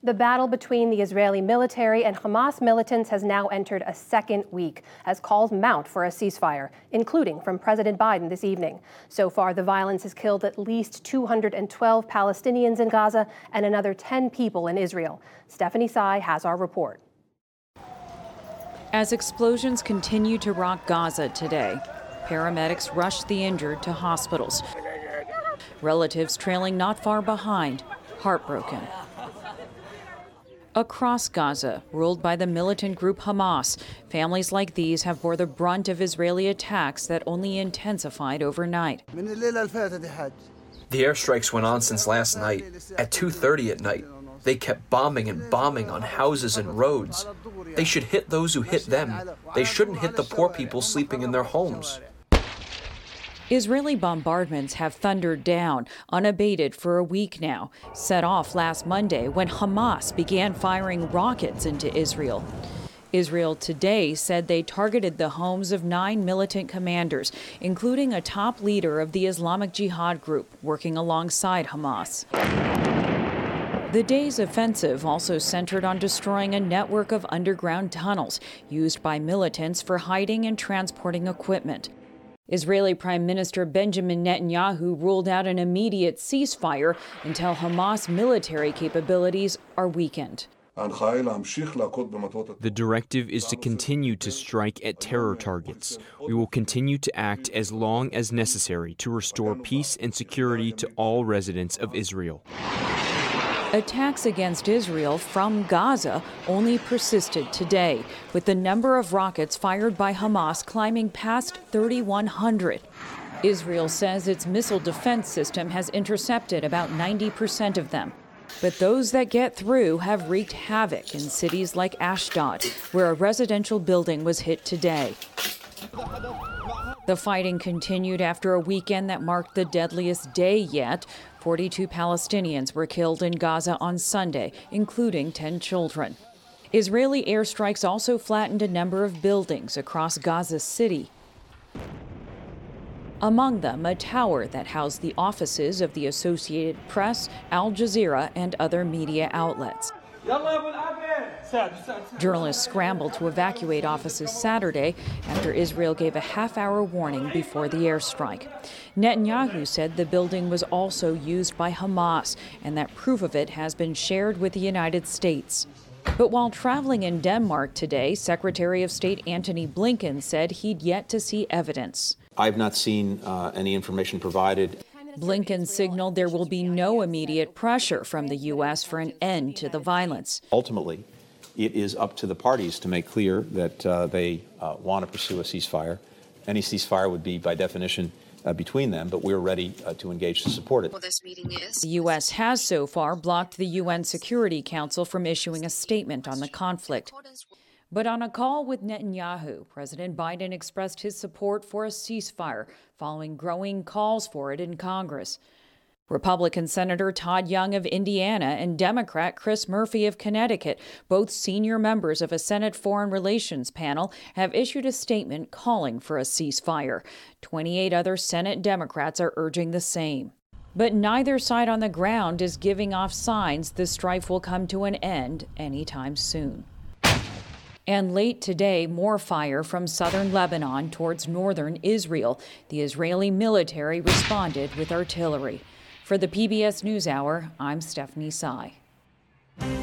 The battle between the Israeli military and Hamas militants has now entered a second week as calls mount for a ceasefire, including from President Biden this evening. So far, the violence has killed at least 212 Palestinians in Gaza and another 10 people in Israel. Stephanie Tsai has our report. As explosions continue to rock Gaza today, paramedics rushed the injured to hospitals. Relatives trailing not far behind, heartbroken. Across Gaza, ruled by the militant group Hamas, families like these have bore the brunt of Israeli attacks that only intensified overnight. The airstrikes went on since last night. At 2:30 at night, they kept bombing and bombing on houses and roads. They should hit those who hit them. They shouldn't hit the poor people sleeping in their homes. Israeli bombardments have thundered down, unabated for a week now, set off last Monday when Hamas began firing rockets into Israel. Israel today said they targeted the homes of 9 militant commanders, including a top leader of the Islamic Jihad group working alongside Hamas. The day's offensive also centered on destroying a network of underground tunnels used by militants for hiding and transporting equipment. Israeli Prime Minister Benjamin Netanyahu ruled out an immediate ceasefire until Hamas military capabilities are weakened. The directive is to continue to strike at terror targets. We will continue to act as long as necessary to restore peace and security to all residents of Israel. Attacks against Israel from Gaza only persisted today, with the number of rockets fired by Hamas climbing past 3,100. Israel says its missile defense system has intercepted about 90% of them. But those that get through have wreaked havoc in cities like Ashdod, where a residential building was hit today. The fighting continued after a weekend that marked the deadliest day yet. 42 Palestinians were killed in Gaza on Sunday, including 10 children. Israeli airstrikes also flattened a number of buildings across Gaza City. Among them, a tower that housed the offices of the Associated Press, Al Jazeera, and other media outlets. Journalists scrambled to evacuate offices Saturday after Israel gave a half-hour warning before the airstrike. Netanyahu said the building was also used by Hamas and that proof of it has been shared with the United States. But while traveling in Denmark today, Secretary of State Antony Blinken said he'd yet to see evidence. I've not seen any information provided. Blinken signaled there will be no immediate pressure from the U.S. for an end to the violence. Ultimately, it is up to the parties to make clear that they want to pursue a ceasefire. Any ceasefire would be, by definition, between them, but we're ready to engage to support it. The U.S. has so far blocked the UN Security Council from issuing a statement on the conflict. But on a call with Netanyahu, President Biden expressed his support for a ceasefire following growing calls for it in Congress. Republican Senator Todd Young of Indiana and Democrat Chris Murphy of Connecticut, both senior members of a Senate Foreign Relations panel, have issued a statement calling for a ceasefire. 28 other Senate Democrats are urging the same. But neither side on the ground is giving off signs the strife will come to an end anytime soon. And late today, more fire from southern Lebanon towards northern Israel. The Israeli military responded with artillery. For the PBS NewsHour, I'm Stephanie Tsai.